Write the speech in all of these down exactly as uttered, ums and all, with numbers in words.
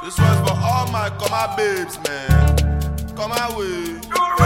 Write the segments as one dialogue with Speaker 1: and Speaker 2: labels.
Speaker 1: This one's for all my comma babes, man. Come away.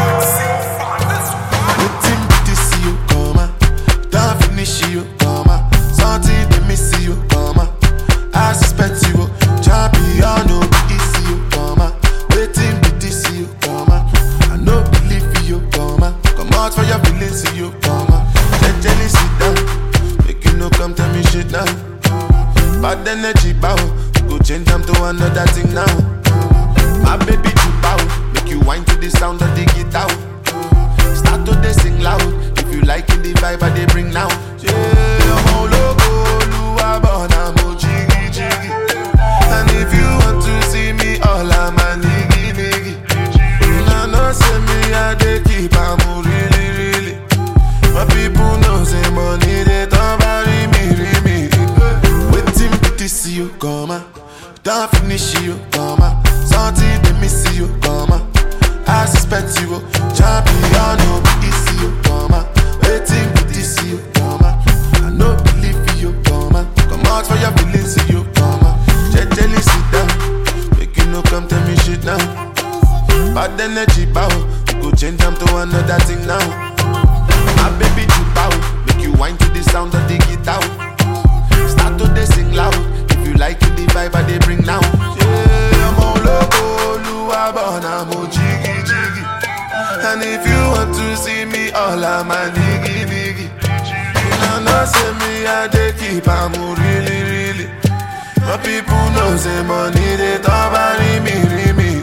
Speaker 2: Waiting to see you come on. Don't finish you come on. Something they miss you come on. I suspect you champion no be easy you come on. Waiting to see you come on. I no believe you come on. Come out for your feelings see you come on. Let Jenny sit down. Make you no come tell me shit now. Bad energy bow. Go change them to another thing now. My baby you bow. Make you whine to the sound of the guitar. Start to they sing loud. If you like it, the vibe I they bring now. Yeah, I'm all logo, Lua Bona, mo jiggy jiggy. And if you want to see me, all I'm a niggy niggy. I know say me, I they keep I'm really really. My people know say money they don't bury me, me. Waiting to see you come on. Don't finish you come on. Something they miss you come on. I suspect you champion no be easy you come on. Waiting to see you come on. I no believe you come on. Come out for your feelings see you come on. Gently sit down. Make you no come tell me shit now. Bad energy bow. Go change them to another thing now. My baby you bow. Make you whine to the sound of the guitar. Start to they sing loud. If you like it the vibe I they bring now. Yeah, I'm all logo, Lua Bona, mo jiggy jiggy. And if you want to see me, all I'm a niggy niggy. You know say me I they keep I'm really really. My people know say money they don't bury me, me.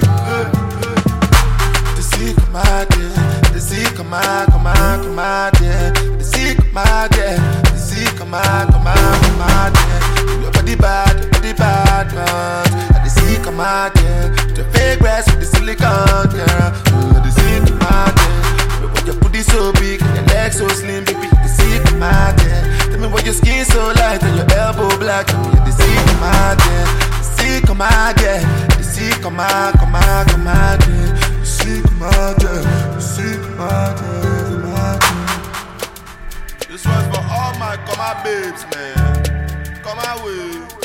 Speaker 2: The see come out there, the see come out, come out, come out there. The see come out there, the see come out, come out, come out there. Your body bad, your body bad, man. The see come out there, the fake breasts with the silicone, girl. The see come out there, but your booty so big and your legs so slim, baby. The see come out there. Tell me why your skin so light and your elbow black. The see come out there, the see come out there, the see come out, come out, come out there. The see come out there, the see come out there, come out there.
Speaker 1: This one's for all my comma babes, man. Come away.